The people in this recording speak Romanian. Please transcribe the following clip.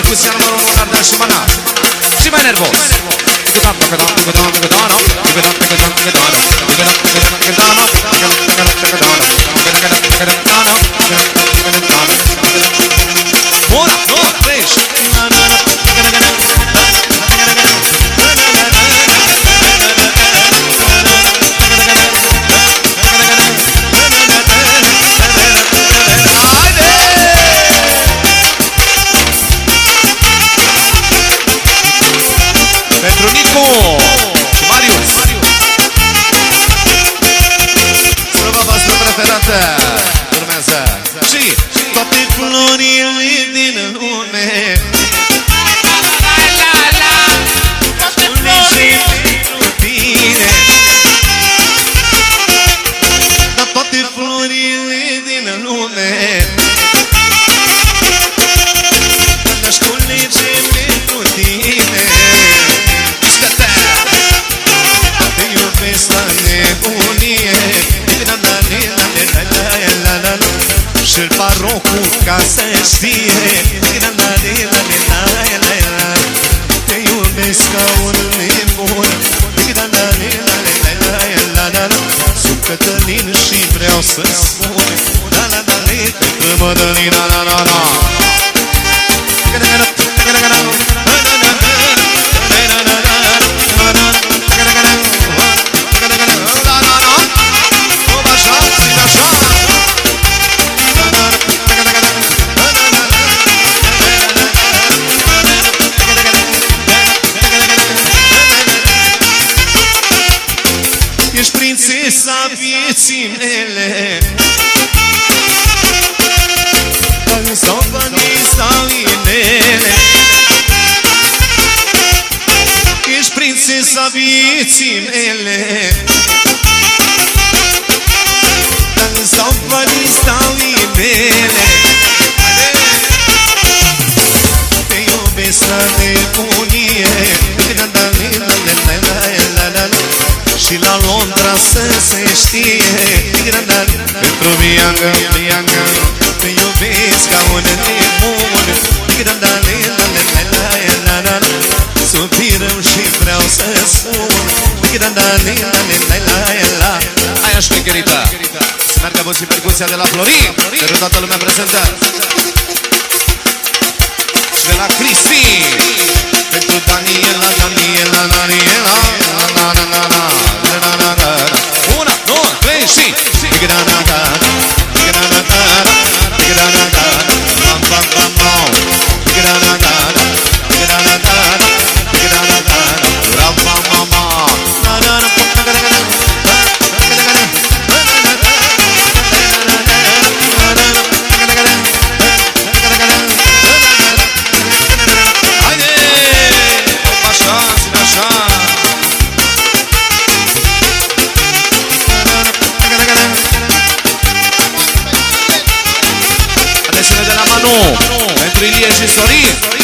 percuția numărul 1, Ardeal și Banat. Și mai nervos. Una, două, trei și... Pentru Nicu și Marius. Slăva voastră preferată urmează. Și toate florile din lume, toate florile pentru tine, dar toate florile din lume aș culege pentru tine. Te iubesc la nebunie, și-l barocul ca să știe. Te iubesc ca un nebun, sunt Cătălin și vreau să spun pentru Mădălina. Ești prințesa vieții mele, dar s-au banii sau inele. Ești prințesa vieții mele, dar s-au banii sau inele. Te iubesc la nebunie, și la Londra să se știe. Pentru Bianca, Bianca, te iubesc ca un nebun. Supirăm și vreau să spun. Aia șmecherită. Să meargă bun și percuția de la Florin, pentru toată lumea prezentă. Și de la Cristi, pentru Daniela, Daniela, Daniela. Una, două, trei și... Pentru Ilie și Sorin.